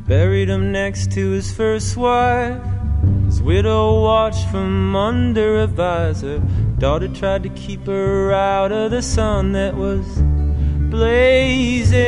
buried him next to his first wife. His widow watched from under a visor. Daughter tried to keep her out of the sun that was blazing.